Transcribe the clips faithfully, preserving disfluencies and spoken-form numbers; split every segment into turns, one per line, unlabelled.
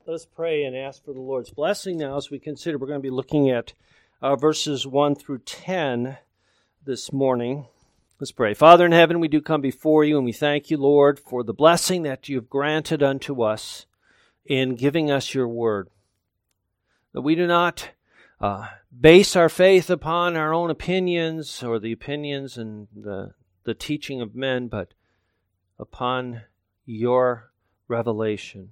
Let us pray and ask for the Lord's blessing now as we consider. We're going to be looking at uh, verses one through ten this morning. Let's pray. Father in heaven, we do come before you, and we thank you, Lord, for the blessing that you have granted unto us in giving us your word. That we do not uh, base our faith upon our own opinions or the opinions and the, the teaching of men, but upon your revelation.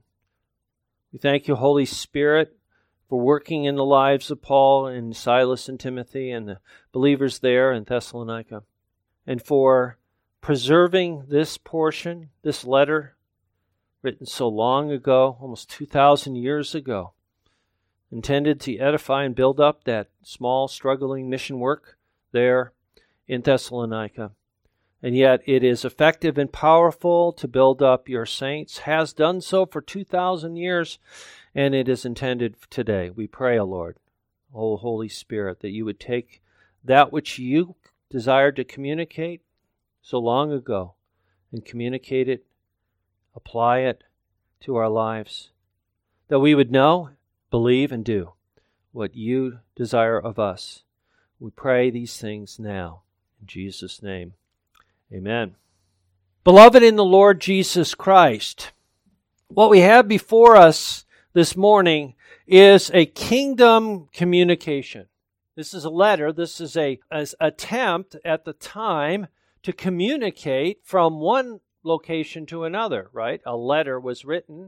We thank you, Holy Spirit, for working in the lives of Paul and Silas and Timothy and the believers there in Thessalonica, and for preserving this portion, this letter, written so long ago, almost two thousand years ago, intended to edify and build up that small, struggling mission work there in Thessalonica. And yet it is effective and powerful to build up your saints, has done so for two thousand years, and it is intended today. We pray, O Lord, O Holy Spirit, that you would take that which you desired to communicate so long ago and communicate it, apply it to our lives, that we would know, believe, and do what you desire of us. We pray these things now in Jesus' name. Amen. Beloved in the Lord Jesus Christ, what we have before us this morning is a kingdom communication. This is a letter. This is a an attempt at the time to communicate from one location to another, right? A letter was written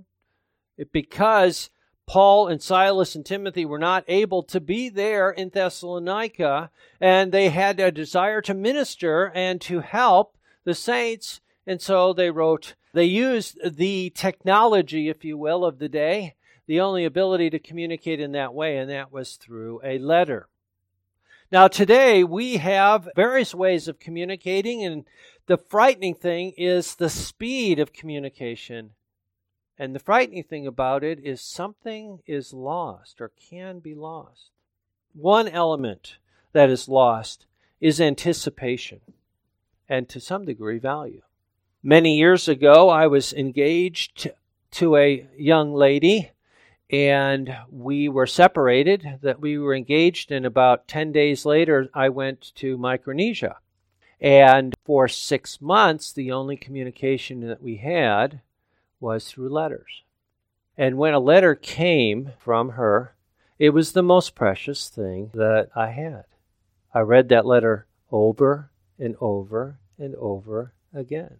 because Paul and Silas and Timothy were not able to be there in Thessalonica, and they had a desire to minister and to help the saints, and so they wrote, they used the technology, if you will, of the day, the only ability to communicate in that way, and that was through a letter. Now today we have various ways of communicating, and the frightening thing is the speed of communication. And the frightening thing about it is something is lost or can be lost. One element that is lost is anticipation and to some degree value. Many years ago, I was engaged to a young lady, and we were separated. That we were engaged, and about ten days later, I went to Micronesia. And for six months, the only communication that we had was through letters. And when a letter came from her, it was the most precious thing that I had. I read that letter over and over and over again.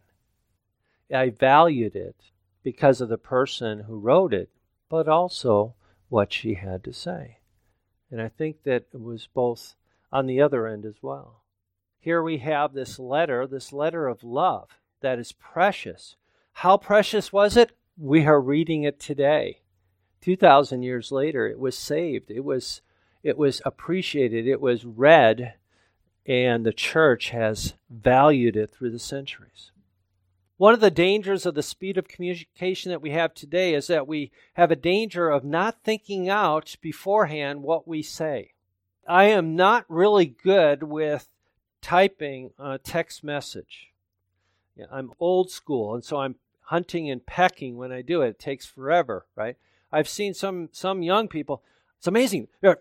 I valued it because of the person who wrote it, but also what she had to say. And I think that it was both on the other end as well. Here we have this letter, this letter of love that is precious. How precious was it? We are reading it today. two thousand years later, it was saved. It was, it was appreciated. It was read, and the church has valued it through the centuries. One of the dangers of the speed of communication that we have today is that we have a danger of not thinking out beforehand what we say. I am not really good with typing a text message. Yeah, I'm old school, and so I'm hunting and pecking when I do it. It takes forever, right? I've seen some some young people. It's amazing. They're,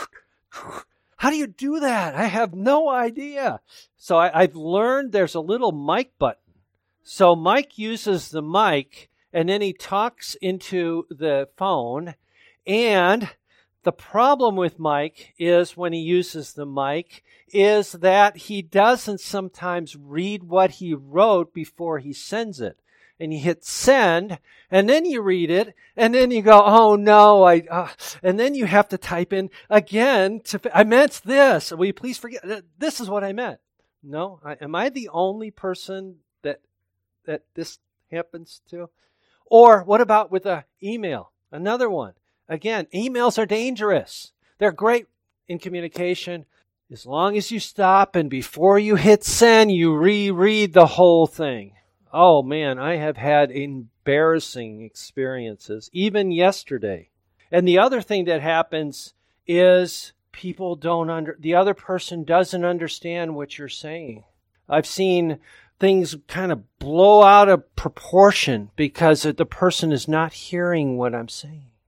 how do you do that? I have no idea. So I, I've learned there's a little mic button. So Mike uses the mic, and then he talks into the phone. And the problem with Mike is when he uses the mic is that he doesn't sometimes read what he wrote before he sends it. And you hit send, and then you read it, and then you go, oh no, I, uh, and then you have to type in again, to, I meant this. Will you please forget, this is what I meant. No, I, am I the only person that, that this happens to? Or what about with an email? Another one. Again, emails are dangerous. They're great in communication. As long as you stop and before you hit send, you reread the whole thing. Oh man, I have had embarrassing experiences, even yesterday. And the other thing that happens is people don't under, the other person doesn't understand what you're saying. I've seen things kind of blow out of proportion because the person is not hearing what I'm saying.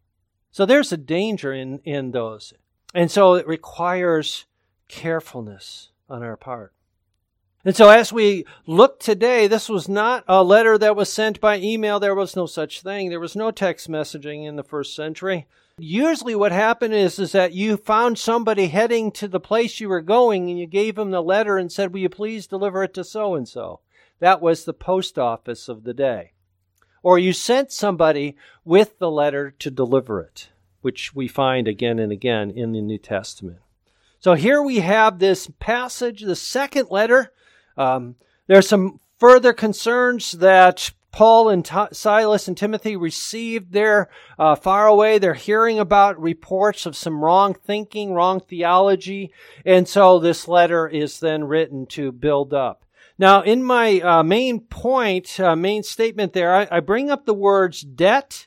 So there's a danger in, in those. And so it requires carefulness on our part. And so as we look today, this was not a letter that was sent by email. There was no such thing. There was no text messaging in the first century. Usually what happened is, is that you found somebody heading to the place you were going and you gave them the letter and said, will you please deliver it to so-and-so? That was the post office of the day. Or you sent somebody with the letter to deliver it, which we find again and again in the New Testament. So here we have this passage, the second letter. Um, there are some further concerns that Paul and T- Silas and Timothy received there uh, far away. They're hearing about reports of some wrong thinking, wrong theology. And so this letter is then written to build up. Now, in my uh, main point, uh, main statement there, I, I bring up the words debt,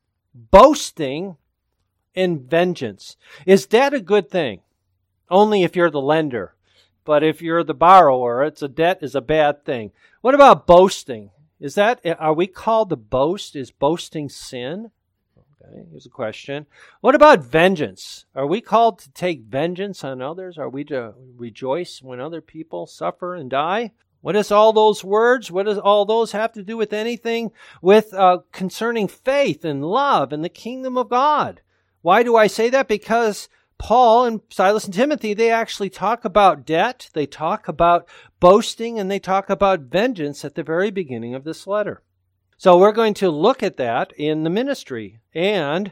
boasting, and vengeance. Is debt a good thing? Only if you're the lender. But if you're the borrower, it's a debt is a bad thing. What about boasting? Is that, are we called to boast? Is boasting sin? Okay, here's a question. What about vengeance? Are we called to take vengeance on others? Are we to rejoice when other people suffer and die? What does all those words, what does all those have to do with anything with uh, concerning faith and love and the kingdom of God? Why do I say that? Because Paul and Silas and Timothy, they actually talk about debt, they talk about boasting, and they talk about vengeance at the very beginning of this letter. So we're going to look at that in the ministry and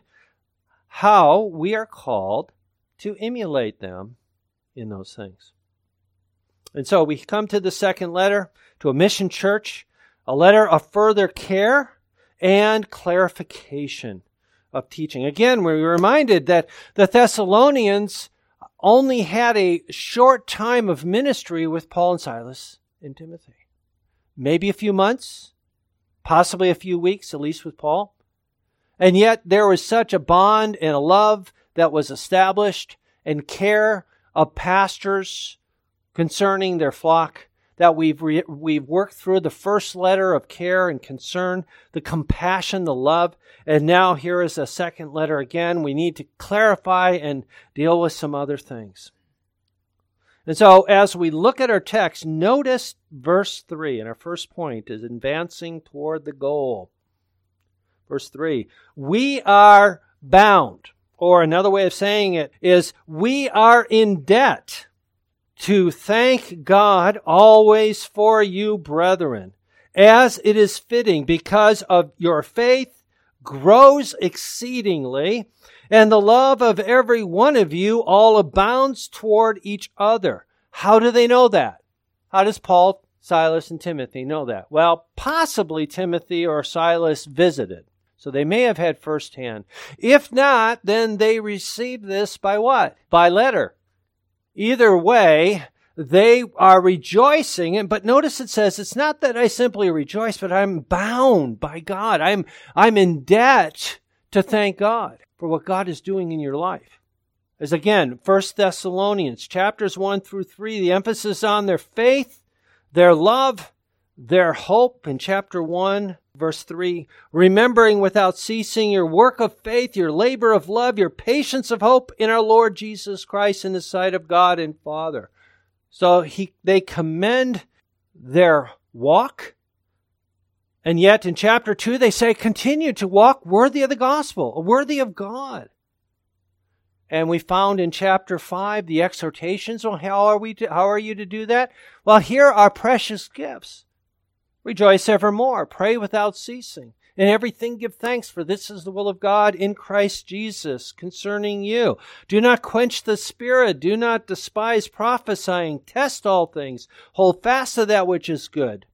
how we are called to emulate them in those things. And so we come to the second letter to a mission church, a letter of further care and clarification of teaching. Again, we're reminded that the Thessalonians only had a short time of ministry with Paul and Silas and Timothy. Maybe a few months, possibly a few weeks, at least with Paul. And yet there was such a bond and a love that was established and care of pastors concerning their flock that we've re- we've worked through the first letter of care and concern, the compassion, the love, and now here is a second letter again. We need to clarify and deal with some other things. And so as we look at our text, notice verse three, and our first point is advancing toward the goal. Verse three, we are bound, or another way of saying it is we are in debt to thank God always for you, brethren, as it is fitting, because of your faith grows exceedingly, and the love of every one of you all abounds toward each other. How do they know that? How does Paul, Silas, and Timothy know that? Well, possibly Timothy or Silas visited. So they may have had firsthand. If not, then they received this by what? By letter. Either way, they are rejoicing. But notice it says, it's not that I simply rejoice, but I'm bound by God. I'm, I'm in debt to thank God for what God is doing in your life. As again, First Thessalonians, chapters one through three, the emphasis on their faith, their love, their hope. In chapter one, verse three, remembering without ceasing your work of faith, your labor of love, your patience of hope in our Lord Jesus Christ in the sight of God and Father. So he, they commend their walk. And yet in chapter two, they say, continue to walk worthy of the gospel, worthy of God. And we found in chapter five the exhortations. Well, how are we to, how are you to do that? Well, here are precious gifts. Rejoice evermore. Pray without ceasing. In everything give thanks, for this is the will of God in Christ Jesus concerning you. Do not quench the spirit. Do not despise prophesying. Test all things. Hold fast to that which is good.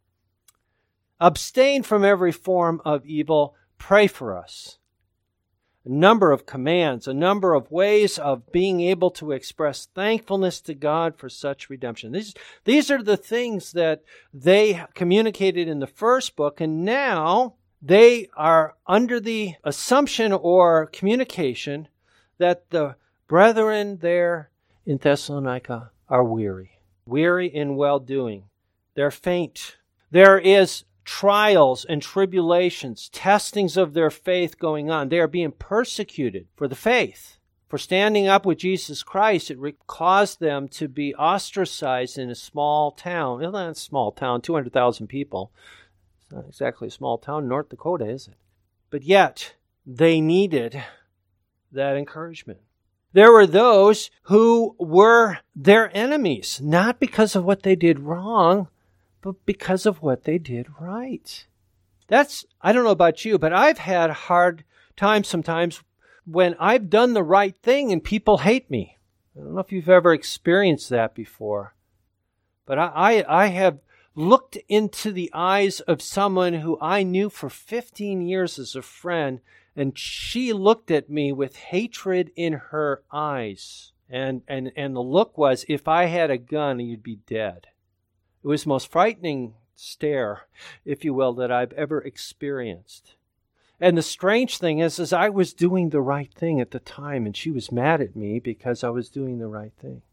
Abstain from every form of evil. Pray for us. A number of commands, a number of ways of being able to express thankfulness to God for such redemption. These, these are the things that they communicated in the first book, and now they are under the assumption or communication that the brethren there in Thessalonica are weary, weary in well-doing. They're faint. There is trials and tribulations, testings of their faith going on. They are being persecuted for the faith. For standing up with Jesus Christ, it caused them to be ostracized in a small town. Well, not a small town, two hundred thousand people. It's not exactly a small town, North Dakota, is it? But yet, they needed that encouragement. There were those who were their enemies, not because of what they did wrong, but because of what they did right. That's, I don't know about you, but I've had a hard time sometimes when I've done the right thing and people hate me. I don't know if you've ever experienced that before. But I, I, I have looked into the eyes of someone who I knew for fifteen years as a friend, and she looked at me with hatred in her eyes. And, and, and the look was, if I had a gun, you'd be dead. It was the most frightening stare, if you will, that I've ever experienced. And the strange thing is, is I was doing the right thing at the time, and she was mad at me because I was doing the right thing.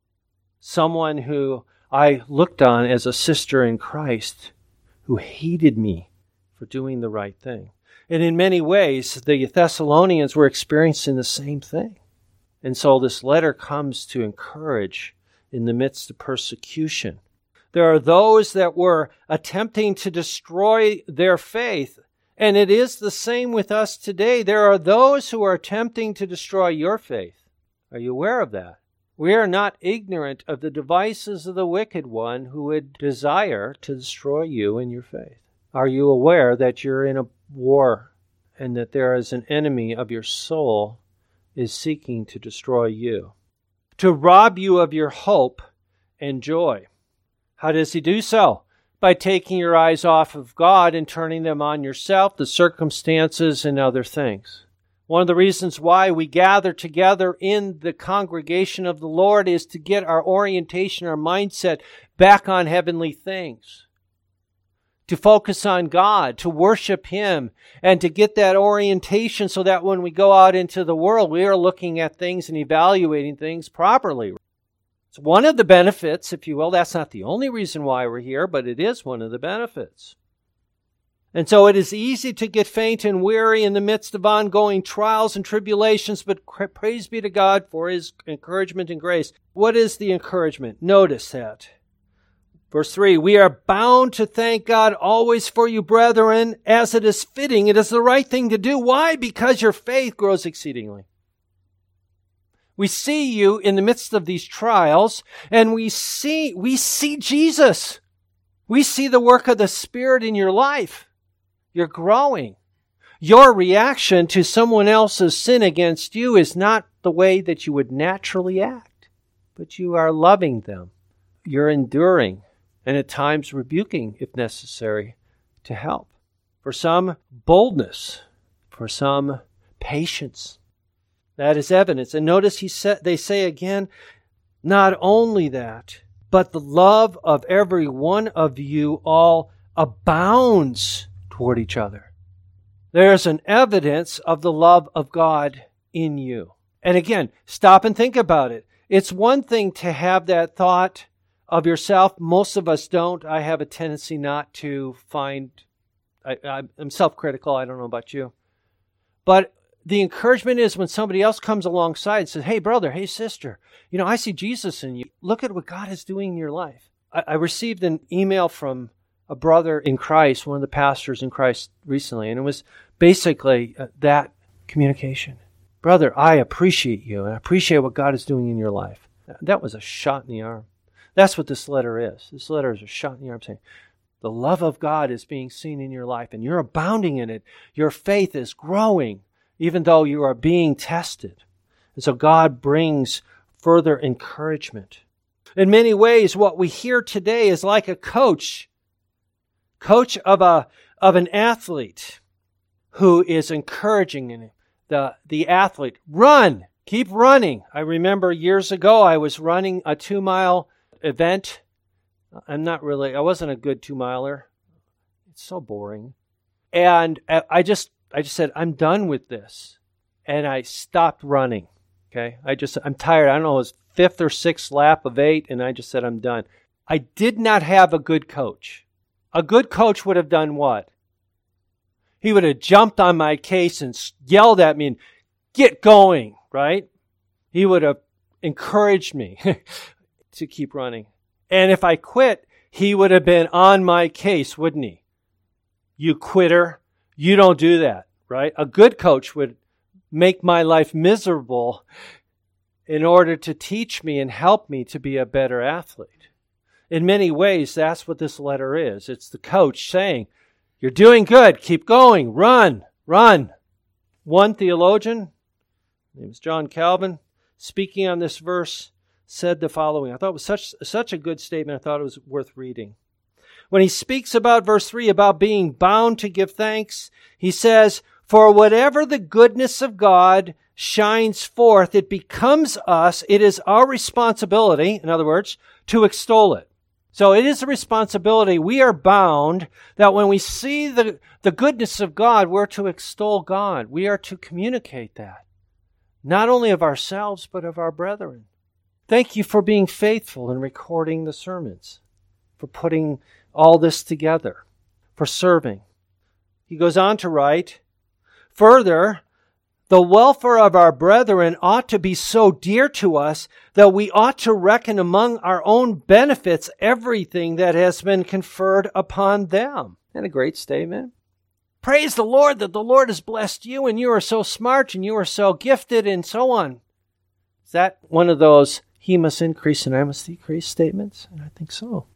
Someone who I looked on as a sister in Christ who hated me for doing the right thing. And in many ways, the Thessalonians were experiencing the same thing. And so this letter comes to encourage in the midst of persecution. There are those that were attempting to destroy their faith. And it is the same with us today. There are those who are attempting to destroy your faith. Are you aware of that? We are not ignorant of the devices of the wicked one who would desire to destroy you and your faith. Are you aware that you're in a war and that there is an enemy of your soul is seeking to destroy you, to rob you of your hope and joy? How does he do so? By taking your eyes off of God and turning them on yourself, the circumstances, and other things. One of the reasons why we gather together in the congregation of the Lord is to get our orientation, our mindset back on heavenly things. To focus on God, to worship Him, and to get that orientation so that when we go out into the world, we are looking at things and evaluating things properly. It's one of the benefits, if you will. That's not the only reason why we're here, but it is one of the benefits. And so it is easy to get faint and weary in the midst of ongoing trials and tribulations, but praise be to God for His encouragement and grace. What is the encouragement? Notice that. Verse three, we are bound to thank God always for you, brethren, as it is fitting. It is the right thing to do. Why? Because your faith grows exceedingly. We see you in the midst of these trials, and we see, we see Jesus. We see the work of the Spirit in your life. You're growing. Your reaction to someone else's sin against you is not the way that you would naturally act, but you are loving them. You're enduring, and at times rebuking, if necessary, to help. For some, boldness. For some, patience. That is evidence. And notice he said, they say again, not only that, but the love of every one of you all abounds toward each other. There's an evidence of the love of God in you. And again, stop and think about it. It's one thing to have that thought of yourself. Most of us don't. I have a tendency not to find, I, I'm self-critical. I don't know about you. But the encouragement is when somebody else comes alongside and says, hey, brother, hey, sister, you know, I see Jesus in you. Look at what God is doing in your life. I, I received an email from a brother in Christ, one of the pastors in Christ recently, and it was basically uh, that communication. Brother, I appreciate you, and I appreciate what God is doing in your life. That was a shot in the arm. That's what this letter is. This letter is a shot in the arm saying, the love of God is being seen in your life, and you're abounding in it. Your faith is growing, even though you are being tested. And so God brings further encouragement. In many ways, what we hear today is like a coach, coach of a of an athlete who is encouraging the, the athlete, run, keep running. I remember years ago, I was running a two-mile event. I'm not really, I wasn't a good two-miler. It's so boring. And I just I just said, I'm done with this. And I stopped running. Okay. I just, I'm tired. I don't know, it was fifth or sixth lap of eight. And I just said, I'm done. I did not have a good coach. A good coach would have done what? He would have jumped on my case and yelled at me and get going, right? He would have encouraged me to keep running. And if I quit, he would have been on my case, wouldn't he? You quitter, you don't do that, right? A good coach would make my life miserable in order to teach me and help me to be a better athlete. In many ways, that's what this letter is. It's the coach saying, you're doing good, keep going, run, run. One theologian, his name is John Calvin, speaking on this verse, said the following. I thought it was such, such a good statement, I thought it was worth reading. When he speaks about verse three, about being bound to give thanks, he says, for whatever the goodness of God shines forth, it becomes us, it is our responsibility, in other words, to extol it. So it is a responsibility. We are bound that when we see the, the goodness of God, we're to extol God. We are to communicate that, not only of ourselves, but of our brethren. Thank you for being faithful in recording the sermons, for putting all this together, for serving. He goes on to write, further, the welfare of our brethren ought to be so dear to us that we ought to reckon among our own benefits everything that has been conferred upon them. Isn't that a great statement? Praise the Lord that the Lord has blessed you and you are so smart and you are so gifted and so on. Is that one of those he must increase and I must decrease statements? And I think so.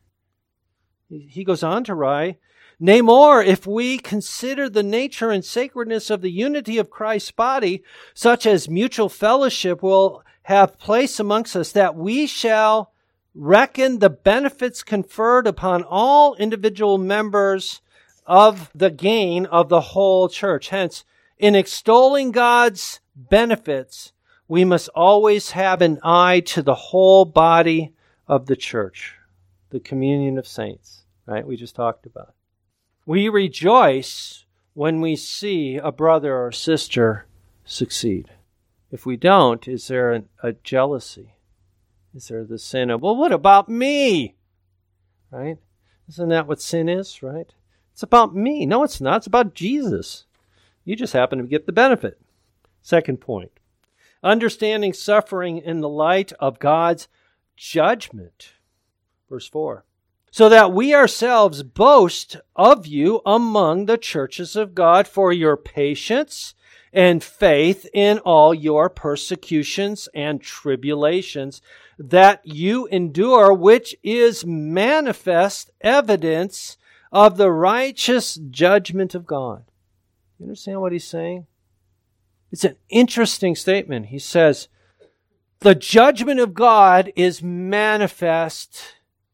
He goes on to write, nay more, if we consider the nature and sacredness of the unity of Christ's body, such as mutual fellowship will have place amongst us, that we shall reckon the benefits conferred upon all individual members of the gain of the whole church. Hence, in extolling God's benefits, we must always have an eye to the whole body of the church, the communion of saints, right? We just talked about. We rejoice when we see a brother or sister succeed. If we don't, is there a, a jealousy? Is there the sin of, well, what about me? Right? Isn't that what sin is, right? It's about me. No, it's not. It's about Jesus. You just happen to get the benefit. Second point. Understanding suffering in the light of God's judgment. Verse four. So that we ourselves boast of you among the churches of God for your patience and faith in all your persecutions and tribulations that you endure, which is manifest evidence of the righteous judgment of God. You understand what he's saying? It's an interesting statement. He says, the judgment of God is manifest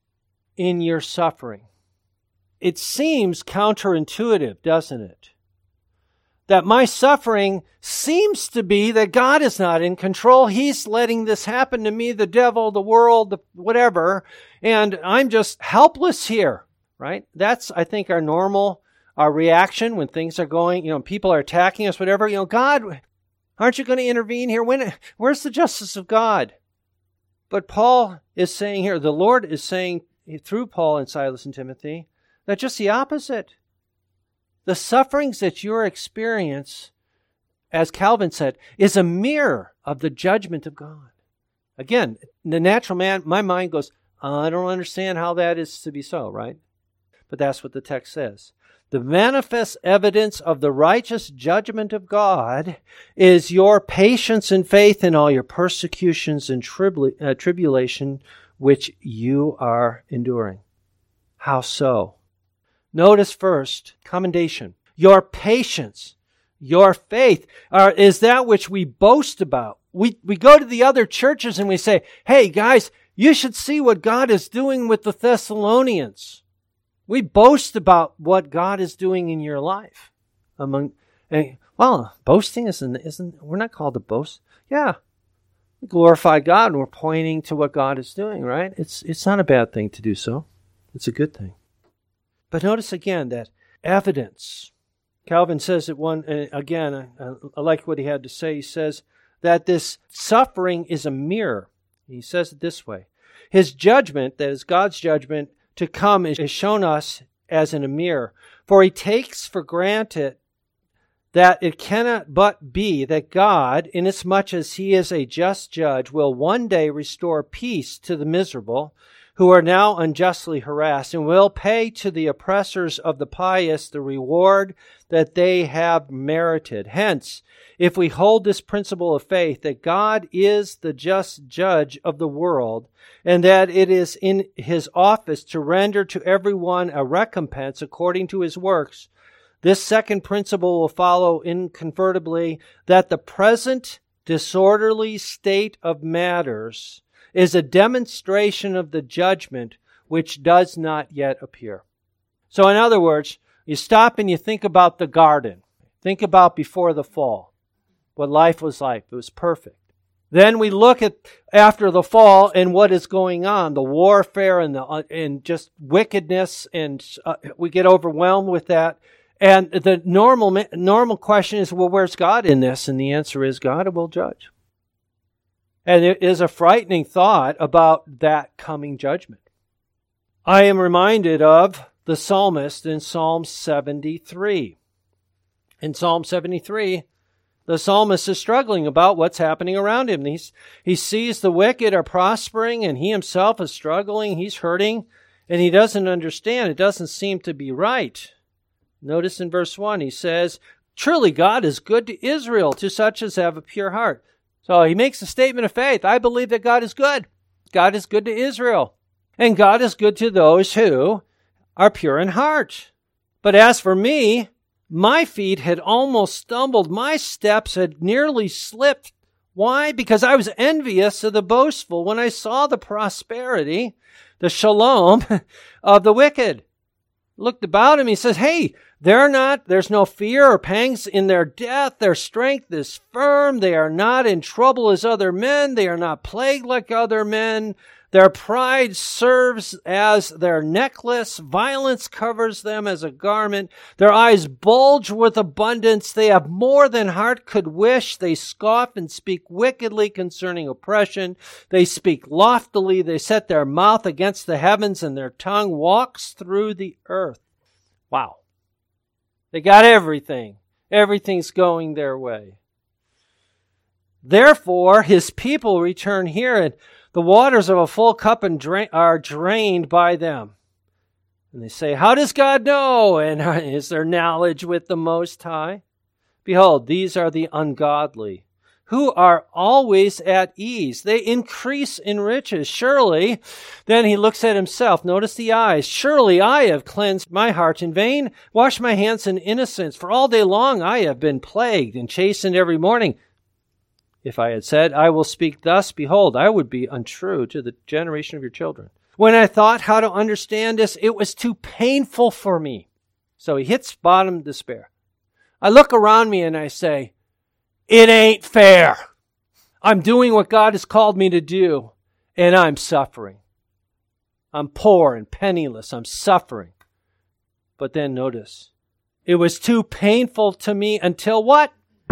in your suffering. It seems counterintuitive, doesn't it? That my suffering seems to be that God is not in control. He's letting this happen to me, the devil, the world, the whatever, and I'm just helpless here, right? That's, I think, our normal our reaction when things are going, you know, people are attacking us, whatever. You know, God, aren't you going to intervene here? When, where's the justice of God? But Paul is saying here, the Lord is saying through Paul and Silas and Timothy, that just the opposite. The sufferings that you experience, as Calvin said, is a mirror of the judgment of God. Again, the natural man, my mind goes, I don't understand how that is to be so, right? But that's what the text says. The manifest evidence of the righteous judgment of God is your patience and faith in all your persecutions and tribula- uh, tribulation which you are enduring. How so? Notice first, commendation. Your patience, your faith are, is that which we boast about. We, we go to the other churches and we say, hey guys, you should see what God is doing with the Thessalonians. We boast about what God is doing in your life. Among, and, well, boasting isn't, isn't, we're not called to boast. Yeah. We glorify God and we're pointing to what God is doing, right? It's, it's not a bad thing to do so. It's a good thing. But notice again that evidence. Calvin says it one, and again, I, I like what he had to say. He says that this suffering is a mirror. He says it this way. His judgment, that is God's judgment, to come is shown us as in a mirror. For he takes for granted that it cannot but be that God, inasmuch as he is a just judge, will one day restore peace to the miserable who are now unjustly harassed, and will pay to the oppressors of the pious the reward that they have merited. Hence, if we hold this principle of faith, that God is the just judge of the world, and that it is in his office to render to everyone a recompense according to his works, this second principle will follow incontrovertibly that the present disorderly state of matters is a demonstration of the judgment which does not yet appear. So in other words, you stop and you think about the garden. Think about before the fall, what life was like. It was perfect. Then we look at after the fall and what is going on, the warfare and the uh, and just wickedness, and uh, we get overwhelmed with that. And the normal normal question is, well, where's God in this? And the answer is, God will judge. And it is a frightening thought about that coming judgment. I am reminded of the psalmist in Psalm seventy-three. In Psalm seventy-three, the psalmist is struggling about what's happening around him. He's, he sees the wicked are prospering, and he himself is struggling. He's hurting, and he doesn't understand. It doesn't seem to be right. Notice in verse one, he says, "Truly God is good to Israel, to such as have a pure heart." So he makes a statement of faith. I believe that God is good. God is good to Israel. And God is good to those who are pure in heart. But as for me, my feet had almost stumbled. My steps had nearly slipped. Why? Because I was envious of the boastful when I saw the prosperity, the shalom of the wicked. Looked about him, he says, hey, they're not, there's no fear or pangs in their death. Their strength is firm. They are not in trouble as other men. They are not plagued like other men. Their pride serves as their necklace. Violence covers them as a garment. Their eyes bulge with abundance. They have more than heart could wish. They scoff and speak wickedly concerning oppression. They speak loftily. They set their mouth against the heavens, and their tongue walks through the earth. Wow. They got everything. Everything's going their way. Therefore, his people return here, and the waters of a full cup and drain, are drained by them. And they say, how does God know? And is there knowledge with the Most High? Behold, these are the ungodly, who are always at ease. They increase in riches. Surely, then he looks at himself. Notice the eyes. Surely I have cleansed my heart in vain, washed my hands in innocence. For all day long I have been plagued and chastened every morning. If I had said, I will speak thus, behold, I would be untrue to the generation of your children. When I thought how to understand this, it was too painful for me. So he hits bottom despair. I look around me and I say, it ain't fair. I'm doing what God has called me to do, and I'm suffering. I'm poor and penniless. I'm suffering. But then notice, it was too painful to me until what?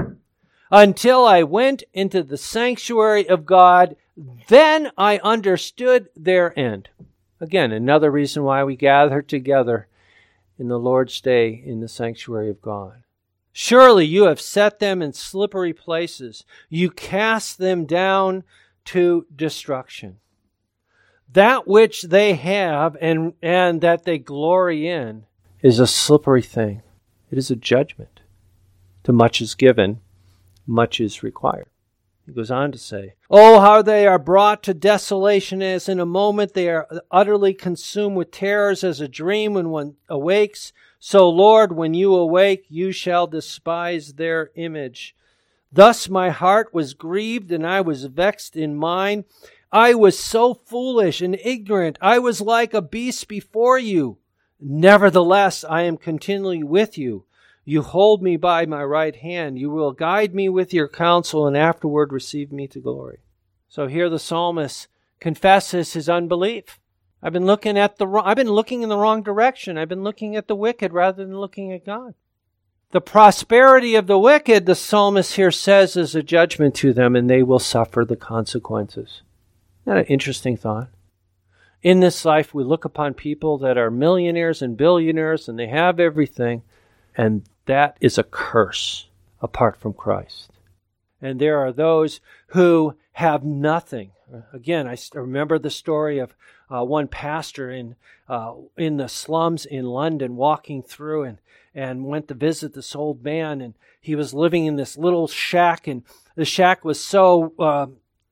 Until I went into the sanctuary of God, then I understood their end. Again, another reason why we gather together in the Lord's Day in the sanctuary of God. Surely you have set them in slippery places. You cast them down to destruction. That which they have and, and that they glory in is a slippery thing. It is a judgment. To much is given, much is required. He goes on to say, oh, how they are brought to desolation as in a moment. They are utterly consumed with terrors as a dream when one awakes. So, Lord, when you awake, you shall despise their image. Thus my heart was grieved, and I was vexed in mind. I was so foolish and ignorant. I was like a beast before you. Nevertheless, I am continually with you. You hold me by my right hand. You will guide me with your counsel, and afterward receive me to glory. So here the psalmist confesses his unbelief. I've been looking at the I've been looking in the wrong direction. I've been looking at the wicked rather than looking at God. The prosperity of the wicked, the psalmist here says, is a judgment to them, and they will suffer the consequences. Isn't that an interesting thought? In this life, we look upon people that are millionaires and billionaires, and they have everything, and that is a curse apart from Christ. And there are those who have nothing. Again, I remember the story of uh, one pastor in uh, in the slums in London walking through and, and went to visit this old man, and he was living in this little shack, and the shack was so uh,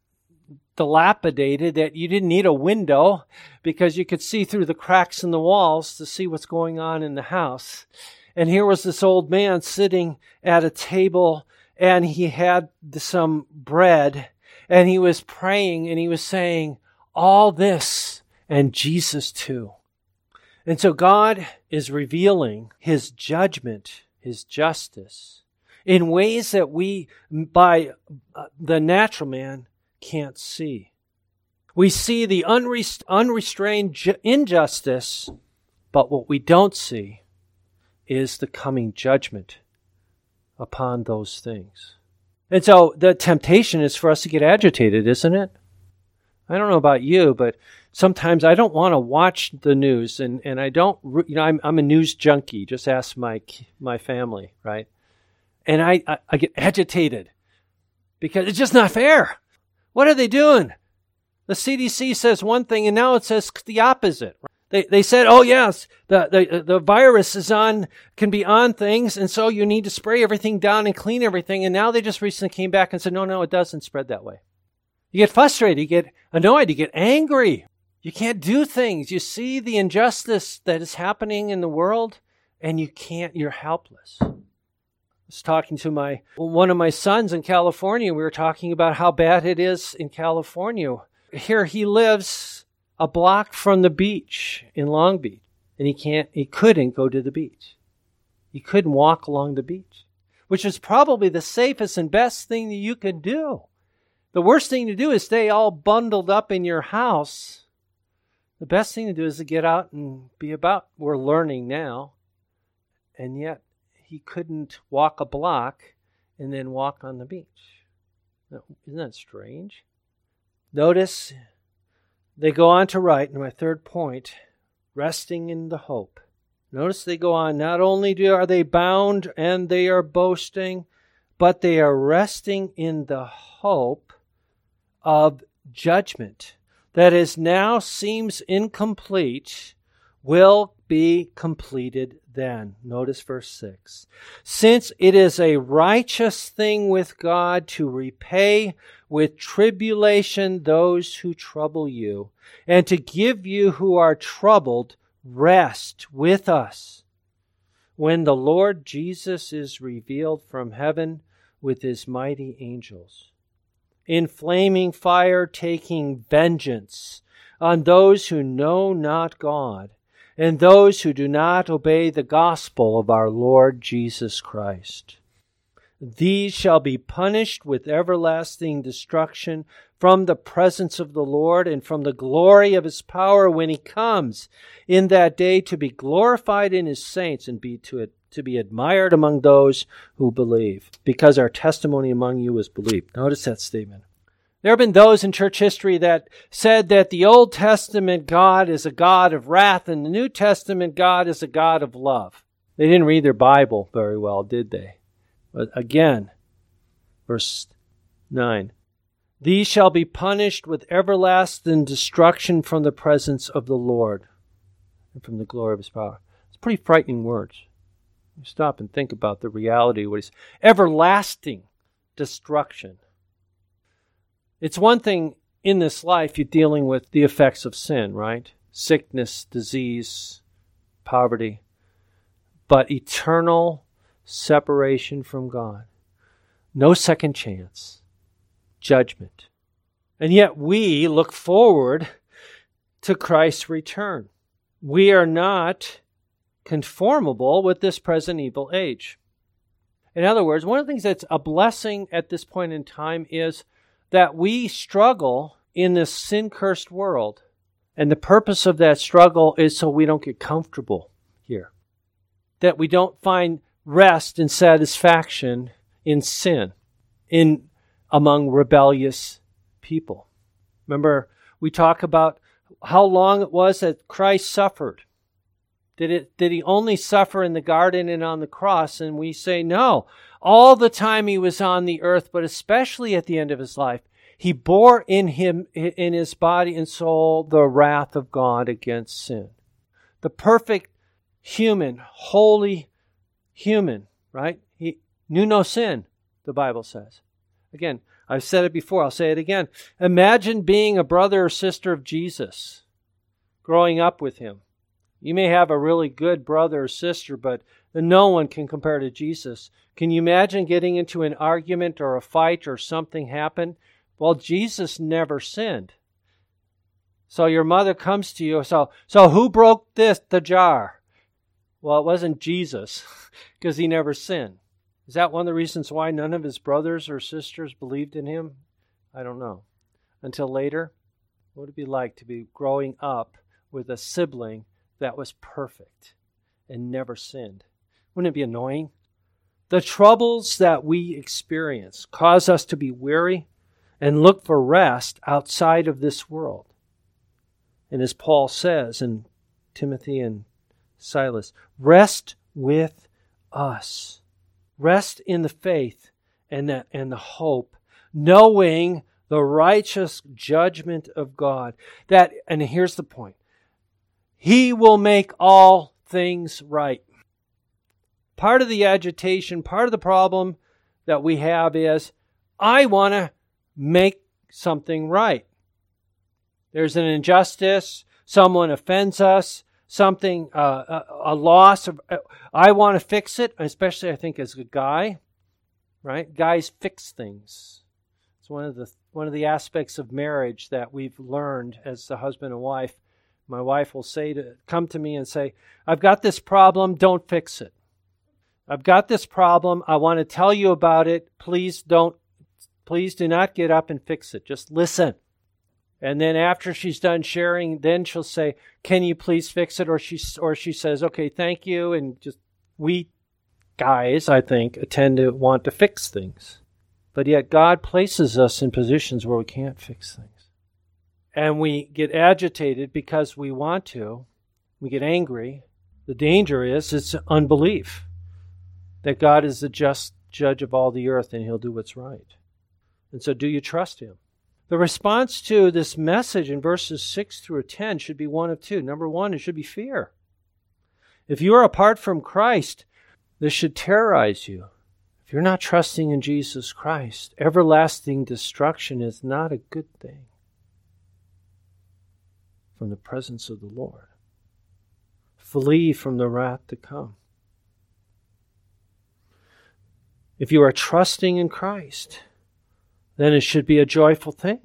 dilapidated that you didn't need a window because you could see through the cracks in the walls to see what's going on in the house. And here was this old man sitting at a table, and he had some bread, and he was praying, and he was saying, all this and Jesus too. And so God is revealing His judgment, His justice, in ways that we, by the natural man, can't see. We see the unrest- unrestrained ju- injustice, but what we don't see is the coming judgment upon those things. And so the temptation is for us to get agitated, isn't it? I don't know about you, but sometimes I don't want to watch the news, and, and I don't, you know, I'm, I'm a news junkie. Just ask my my family, right? And I, I, I get agitated because it's just not fair. What are they doing? The C D C says one thing, and now it says the opposite. They they said, oh yes, the, the the virus is on, can be on things, and so you need to spray everything down and clean everything. And now they just recently came back and said, no, no, it doesn't spread that way. You get frustrated, you get annoyed, you get angry. You can't do things. You see the injustice that is happening in the world, and you can't, you're helpless. I was talking to my one of my sons in California. We were talking about how bad it is in California. Here he lives a block from the beach in Long Beach, and he can't, he couldn't go to the beach. He couldn't walk along the beach, which is probably the safest and best thing that you could do. The worst thing to do is stay all bundled up in your house. The best thing to do is to get out and be about. We're learning now. And yet, he couldn't walk a block and then walk on the beach. Isn't that strange? Notice, they go on to write, in my third point, resting in the hope. Notice they go on, not only do, are they bound and they are boasting, but they are resting in the hope of judgment that is now seems incomplete, will be completed then. Notice verse six. Since it is a righteous thing with God to repay with tribulation those who trouble you, and to give you who are troubled rest with us, when the Lord Jesus is revealed from heaven with His mighty angels, in flaming fire taking vengeance on those who know not God, and those who do not obey the gospel of our Lord Jesus Christ. These shall be punished with everlasting destruction from the presence of the Lord and from the glory of His power when He comes in that day to be glorified in His saints and be to it, to be admired among those who believe, because our testimony among you is believed. Notice that statement. There have been those in church history that said that the Old Testament God is a God of wrath and the New Testament God is a God of love. They didn't read their Bible very well, did they? But again, verse nine. These shall be punished with everlasting destruction from the presence of the Lord and from the glory of His power. It's pretty frightening words. You stop and think about the reality of what He's... Everlasting destruction. It's one thing in this life you're dealing with the effects of sin, right? Sickness, disease, poverty. But eternal separation from God. No second chance. Judgment. And yet we look forward to Christ's return. We are not conformable with this present evil age. In other words, one of the things that's a blessing at this point in time is that we struggle in this sin-cursed world. And the purpose of that struggle is so we don't get comfortable here. That we don't find rest and satisfaction in sin, in among rebellious people. Remember, we talk about how long it was that Christ suffered. Did it? Did he only suffer in the garden and on the cross? And we say no. All the time he was on the earth, but especially at the end of his life, he bore in him, in his body and soul, the wrath of God against sin. The perfect human, holy human, right? He knew no sin, the Bible says. Again, I've said it before, I'll say it again. Imagine being a brother or sister of Jesus, growing up with him. You may have a really good brother or sister, but no one can compare to Jesus. Can you imagine getting into an argument or a fight or something happen? Well, Jesus never sinned. So your mother comes to you, so so who broke this, the jar? Well, it wasn't Jesus, because he never sinned. Is that one of the reasons why none of his brothers or sisters believed in him? I don't know. Until later, what would it be like to be growing up with a sibling that was perfect and never sinned? Wouldn't it be annoying? The troubles that we experience cause us to be weary and look for rest outside of this world. And as Paul says in Timothy and Silas, rest with us. Rest in the faith and the, and the hope, knowing the righteous judgment of God. That, and here's the point, He will make all things right. Part of the agitation, part of the problem that we have is, I want to make something right. There's an injustice, someone offends us, something, uh, a, a loss. Of, uh, I want to fix it, especially I think as a guy, right? Guys fix things. It's one of the one of the aspects of marriage that we've learned as a husband and wife. My wife will say to come to me and say, I've got this problem, don't fix it. I've got this problem, I want to tell you about it. Please don't, please do not get up and fix it. Just listen. And then after she's done sharing, then she'll say, can you please fix it? Or she, or she says, okay, thank you. And just, we guys, I think, tend to want to fix things. But yet God places us in positions where we can't fix things. And we get agitated because we want to. We get angry. The danger is it's unbelief. That God is the just judge of all the earth and He'll do what's right. And so do you trust Him? The response to this message in verses six through ten should be one of two. Number one, it should be fear. If you are apart from Christ, this should terrorize you. If you're not trusting in Jesus Christ, everlasting destruction is not a good thing from the presence of the Lord. Flee from the wrath to come. If you are trusting in Christ, then it should be a joyful thing.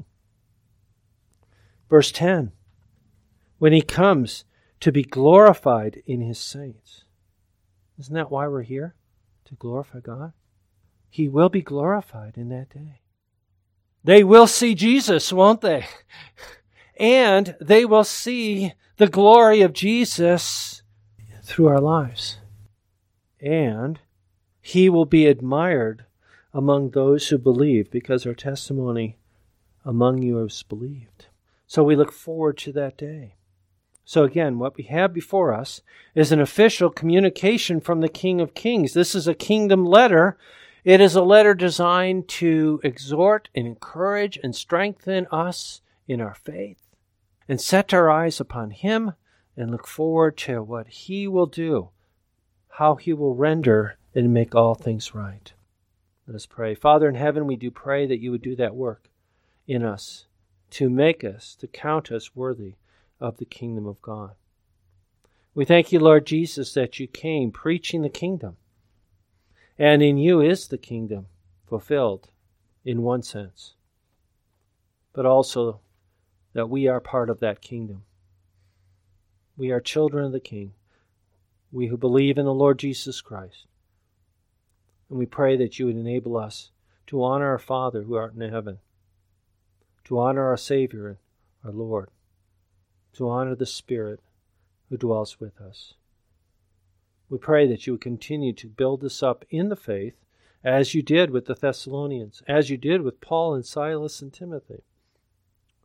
Verse ten, when He comes to be glorified in His saints. Isn't that why we're here? To glorify God? He will be glorified in that day. They will see Jesus, won't they? And they will see the glory of Jesus through our lives. And He will be admired among those who believe, because our testimony among you is believed. So we look forward to that day. So again, what we have before us is an official communication from the King of Kings. This is a kingdom letter. It is a letter designed to exhort and encourage and strengthen us in our faith and set our eyes upon Him and look forward to what He will do, how He will render and make all things right. Let us pray. Father in heaven, we do pray that You would do that work in us to make us, to count us worthy of the kingdom of God. We thank You, Lord Jesus, that You came preaching the kingdom. And in You is the kingdom fulfilled in one sense, but also that we are part of that kingdom. We are children of the King, we who believe in the Lord Jesus Christ. And we pray that You would enable us to honor our Father who art in heaven, to honor our Savior, our Lord, to honor the Spirit who dwells with us. We pray that You would continue to build us up in the faith as You did with the Thessalonians, as You did with Paul and Silas and Timothy,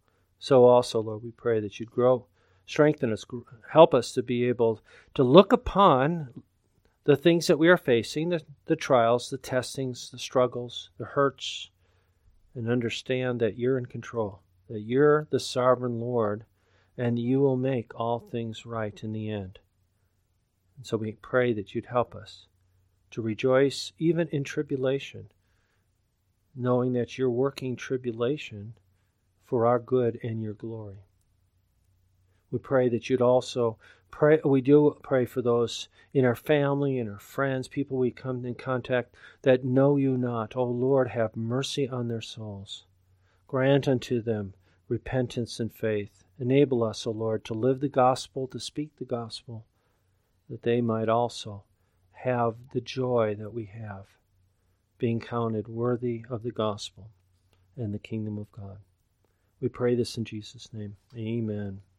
So also, Lord, we pray that you'd grow, strengthen us, help us to be able to look upon the things that we are facing, the, the trials, the testings, the struggles, the hurts, and understand that you're in control, that you're the sovereign Lord, and you will make all things right in the end. And so we pray that you'd help us to rejoice even in tribulation, knowing that you're working tribulation for our good and your glory. We pray that you'd also pray, we do pray for those in our family and our friends, people we come in contact that know you not. O Lord, have mercy on their souls. Grant unto them repentance and faith. Enable us, O Lord, to live the gospel, to speak the gospel, that they might also have the joy that we have, being counted worthy of the gospel and the kingdom of God. We pray this in Jesus' name. Amen.